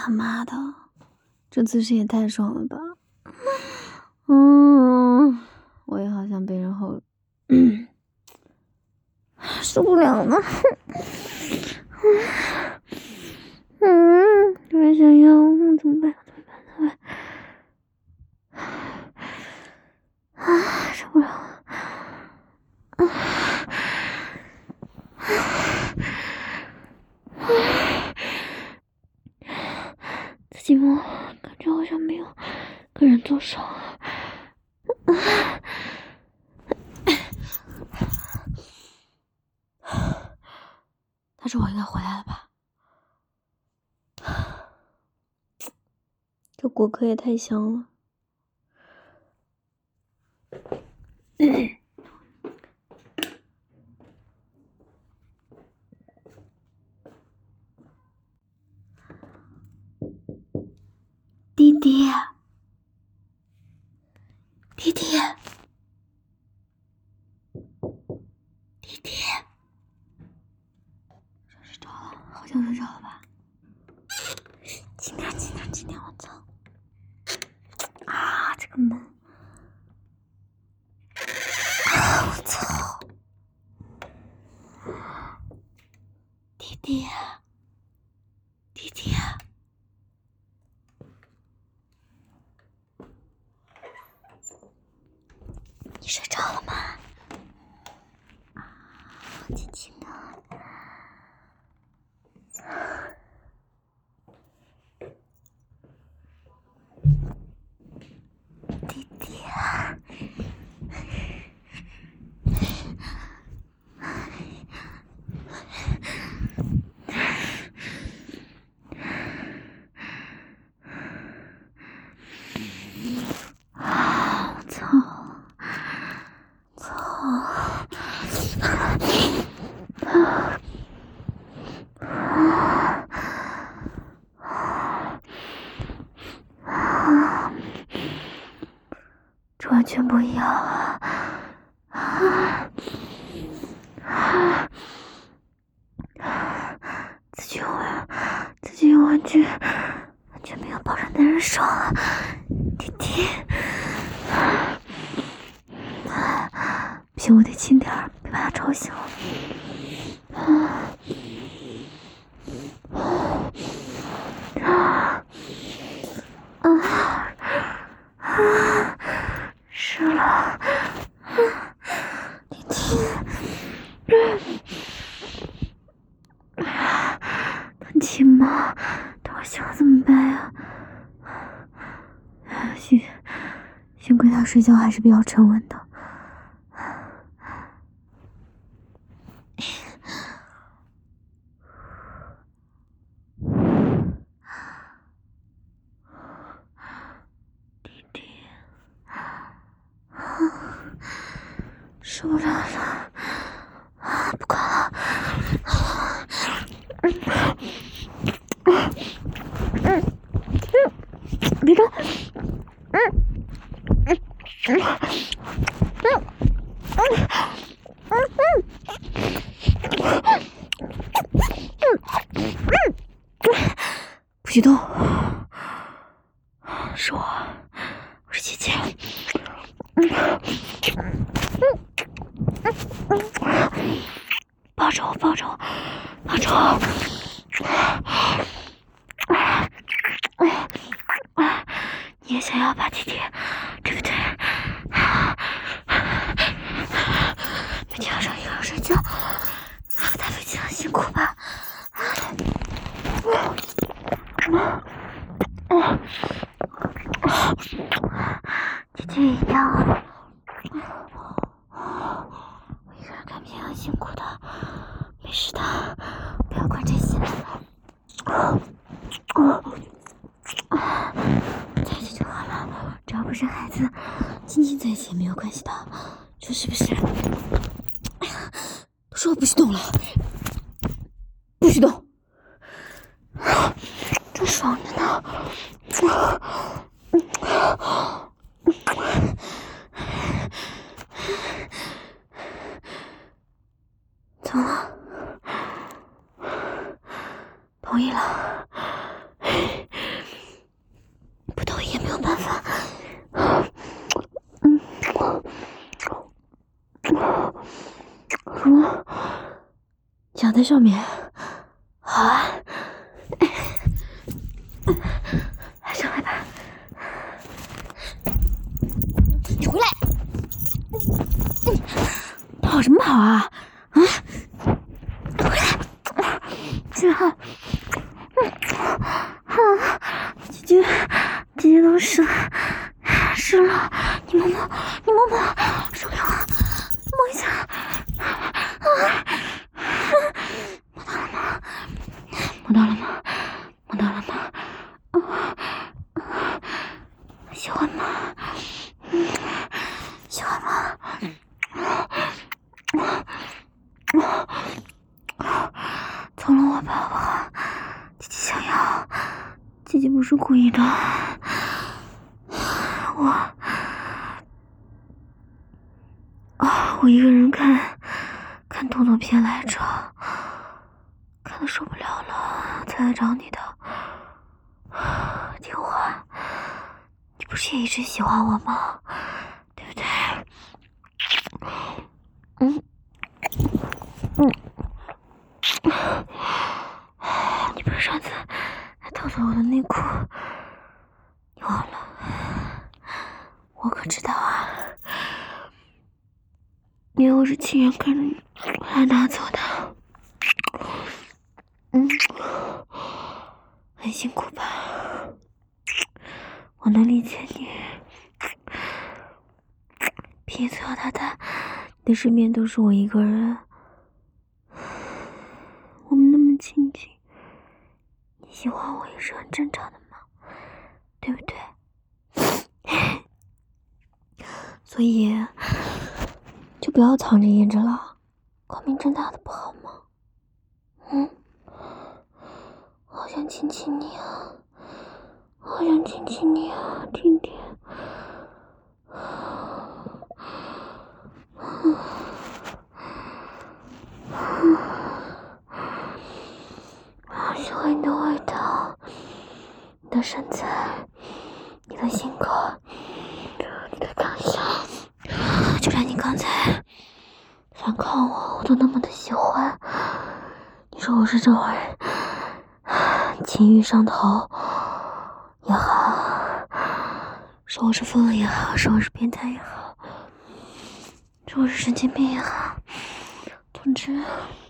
他妈的，这姿势也太爽了吧！我也好想被人吼，受不了了。有人想要我怎么办？受不了了。自己摸，感觉好像没有跟人做手。但是我应该回来了吧？这果壳也太香了。弟弟，弟弟，弟弟，睡着了，好像睡着了吧？轻点，我操！啊，这个门！啊，我操！弟弟，弟弟。你睡着了吗？轻轻的。弟弟啊，我操！这完全不一样啊！自己有玩具，完全没有抱着男人爽啊！弟弟，不行，我得轻点儿，别把他吵醒了。是了，弟弟，能亲吗？等会醒了怎么办呀？幸亏他睡觉还是比较沉稳的。弟弟，受不了了，不管了。别动。不许动！是我是姐姐。抱着我！你也想要吧，弟弟，对不对？每天晚上一个人睡觉，打飞机很辛苦吧？姐姐也一样啊。我一个人看片很辛苦的，没事的，不要管这些。在一起就好了，只要不生孩子，静静在一起也没有关系的，说是不是？都说不许动了，不许动，正爽着呢。怎么了？同意了。 想在上面？好啊，上来吧。你回来！跑什么跑啊？啊！回来！志浩，姐姐都湿了，你摸摸，手给我摸一下。摸到了吗？喜欢吗？喜欢吗？从了我吧，好不好？姐姐想要，姐姐不是故意的。我一个人看动作片来着，看得受不了了，才来找你的。听话，你不是也一直喜欢我吗？对不对？你不是上次还偷走我的内裤，你忘了？我可知道啊，因为我是亲眼看着你把它拿走的。很辛苦吧？我能理解你。平时从小到大，你的身边都是我一个人，我们那么亲近，你喜欢我也是很正常的嘛，对不对？所以就不要藏着掖着了，光明正大的不好吗？我好想亲亲你啊，甜甜。好喜欢你的味道，你的身材，你的性格，你的长相，就连你刚才反抗我都那么的喜欢。你说我是这会儿情欲上头也好，说我是疯了也好，说我是变态也好，说我是神经病也好，总之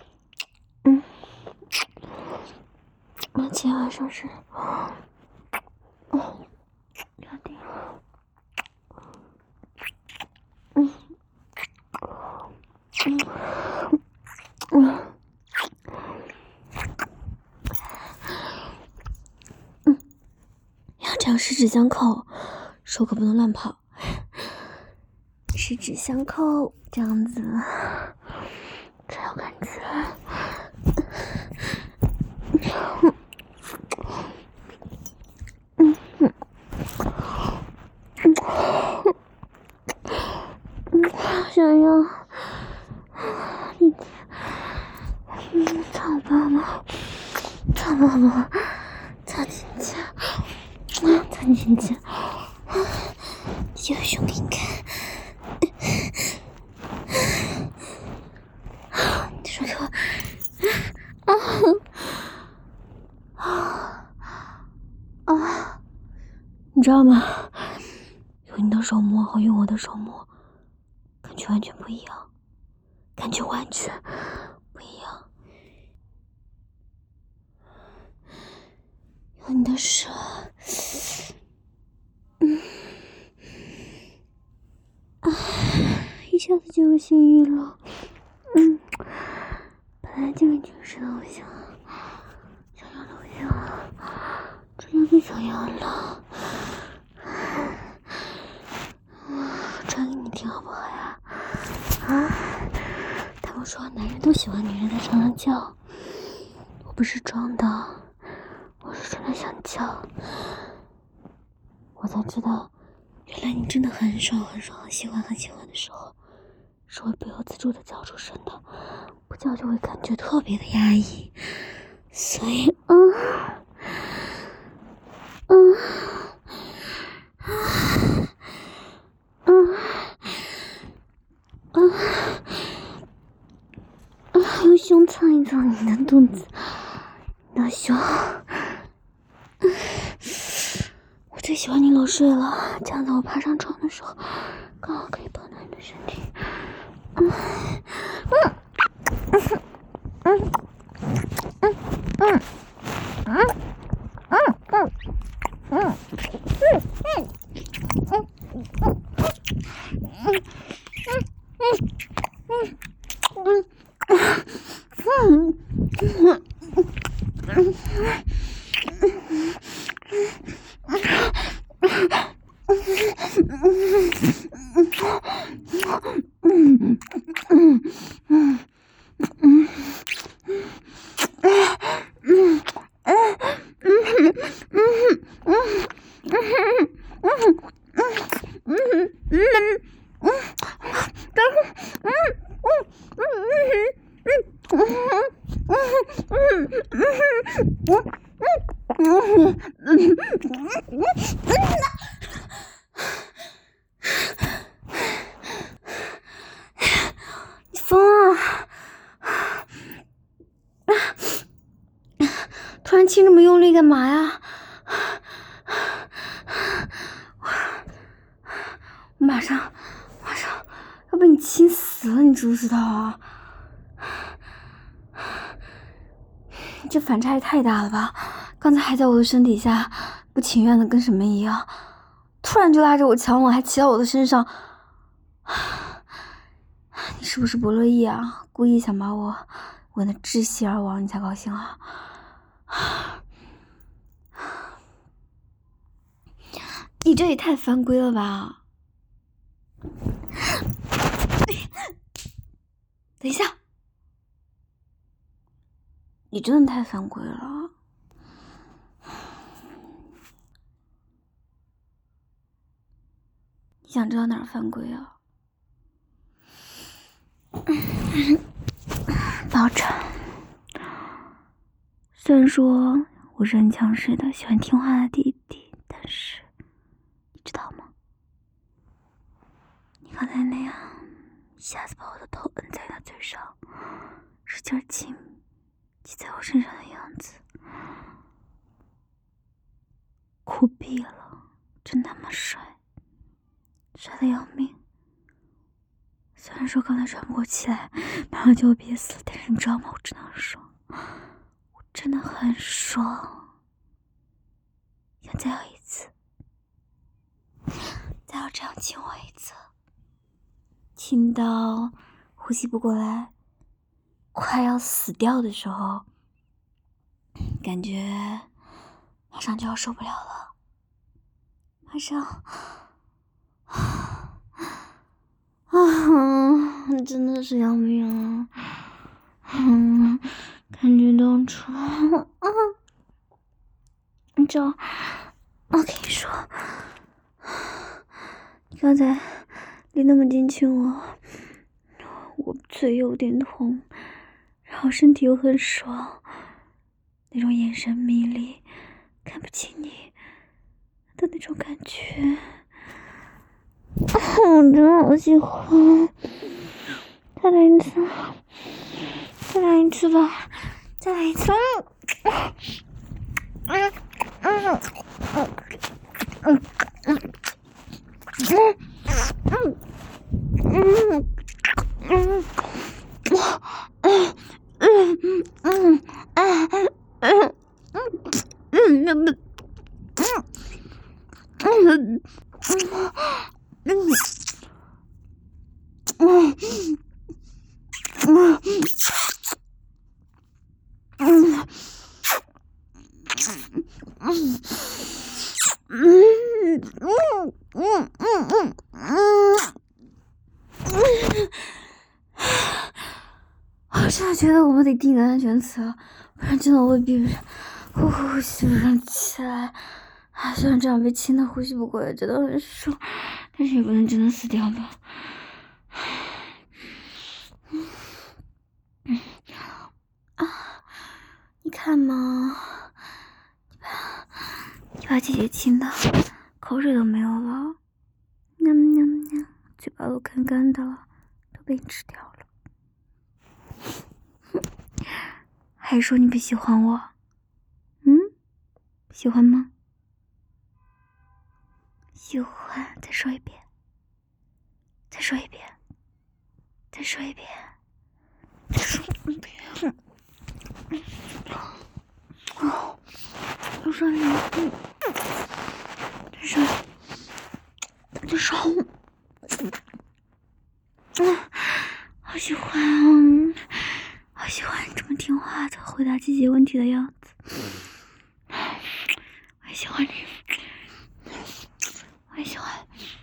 那今天晚上是要定了。要这样十指相扣，手可不能乱跑，十指相扣这样子才有感觉。想要你操爸爸，操亲亲，姐的胸给你看，你说给我你知道吗？用你的手摸和用我的手摸，感觉完全不一样，用你的手，一下子就有性欲了。本来就已经是偶像，想要的偶像，这又不想要了。传给你听好不好呀？他们说男人都喜欢女人在床上叫，我不是装的，我是真的想叫。我才知道，原来你真的很爽，很喜欢的时候，是会不由自主的叫出声的，不叫就会感觉特别的压抑。所以，用胸蹭一蹭你的肚子，你的胸。我最喜欢你裸睡了，这样子我爬上床的时候，刚好可以抱到你的身体。你疯了！突然亲这么用力干嘛呀？我马上要被你亲死了，你知不知道啊？这反差也太大了吧！刚才还在我的身体下不情愿的跟什么一样，突然就拉着我强吻，还骑到我的身上。你是不是不乐意啊？故意想把我吻得窒息而亡，你才高兴啊？你这也太犯规了吧！等一下，你真的太犯规了。你想知道哪儿犯规啊？抱着。虽然说我是很强势的，喜欢听话的弟弟，但是你知道吗？你刚才那样一下子把我的头摁在他嘴上，使劲亲在我身上的样子，酷毙了，真他妈帅得要命。虽然说刚才喘不过气来，马上就要憋死了，但是你知道吗？我真的很爽，我真的很爽。想再有一次，再要这样亲我一次，亲到呼吸不过来，快要死掉的时候，感觉马上就要受不了了，马上真的是要命啊！感觉到出你知道，我跟你说，你刚才你那么近亲我嘴有点痛，然后身体又很爽，那种眼神迷离，看不清你的那种感觉，我真的好喜欢。再来一次，再来一次吧，再来一次。我真的觉得我们得定个安全词了，不然真的我会呼吸不上气来。虽然这样被亲的呼吸不过来，真的很爽，但是也不能真的死掉吧。你看嘛，你把姐姐亲的口水都没有了，喵喵喵，嘴巴都干干的了，都被你吃掉了。 还说你不喜欢我？喜欢吗？喜欢，再说一遍，再说一遍，再说一遍，再说一遍。哦，再说一遍，再说，再说。好喜欢啊！好喜欢你这么听话的回答姐姐问题的样子。我也喜欢你，我也喜欢。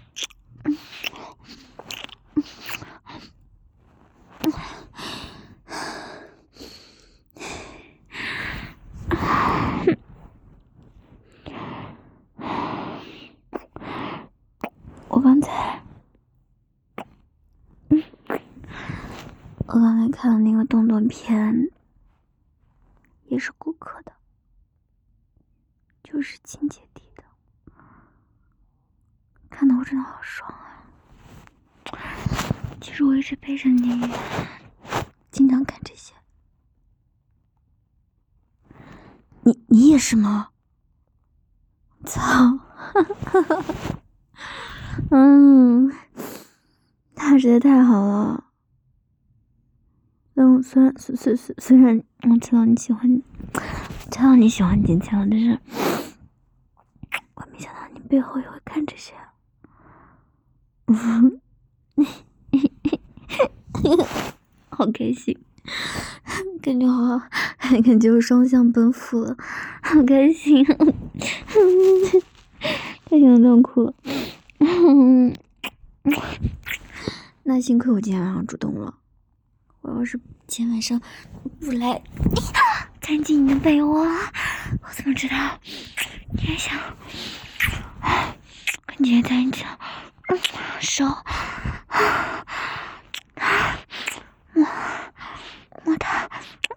我刚才看了那个动作片，也是顾客的，就是亲姐弟的，看得我真的好爽啊！其实我一直陪着你，经常看这些。你也是吗？操！他实在太好了。虽然我知道你喜欢金钱了，但是我没想到你背后也会看这些。好开心，感觉我双向奔赴了，好开心，开心的都要哭了。那幸亏我今天晚上主动了，我要是今天晚上不来赶紧你的被窝，我怎么知道你还想跟姐姐在一起？手摸它，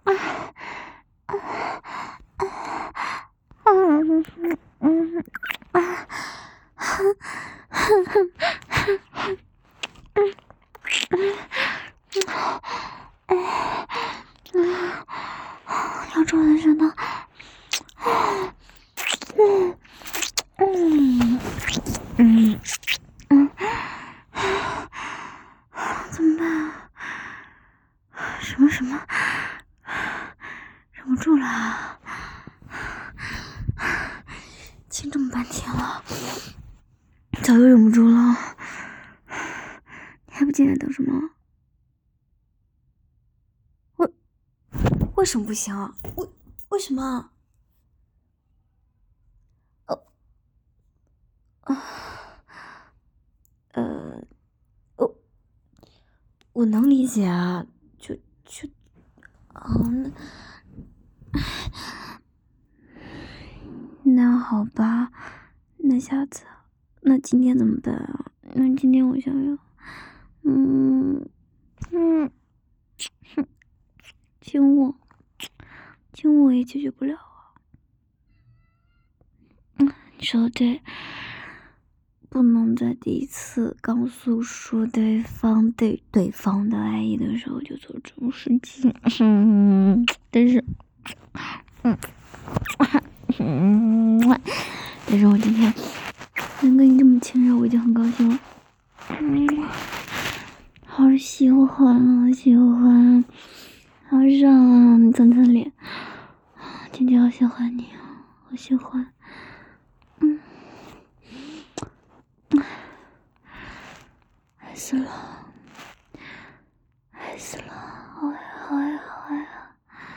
咬住我的舌头，怎么办？什么？忍不住了，亲这么半天了，早就忍不住了，你还不进来等什么？为什么不行？为什么？我能理解啊，那好吧，那下次，那今天怎么办啊？那今天我想要，亲我也解决不了啊。你说的对，不能在第一次刚诉说对方的爱意的时候就做这种事情。但是我今天能跟你这么亲热，我已经很高兴了。好喜欢，好爽啊！你蹭蹭脸，姐姐好喜欢你啊，好喜欢。爱死了，好爱啊！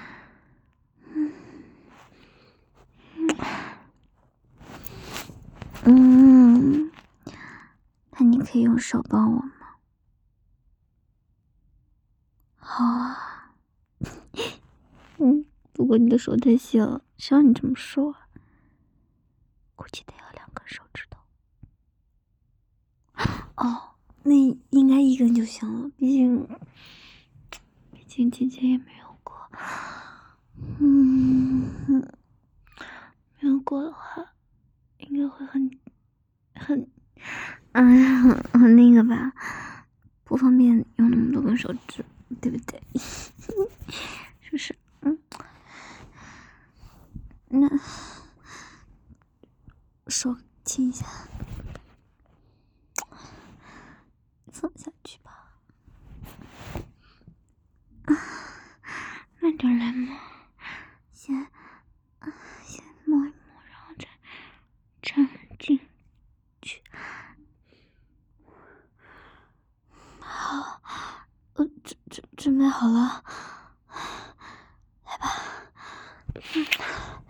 那你可以用手帮我吗？好啊。不过你的手太细了，谁让你这么瘦啊？估计得要2根手指头。哦，那应该1根就行了，毕竟姐姐也没有过。没有过的话，应该会很那个吧，不方便用那么多根手指，对不对？是不是？ 那手亲一下，放下去吧。慢点来摸，先摸一摸，然后再插进去。好，准备好了，来吧。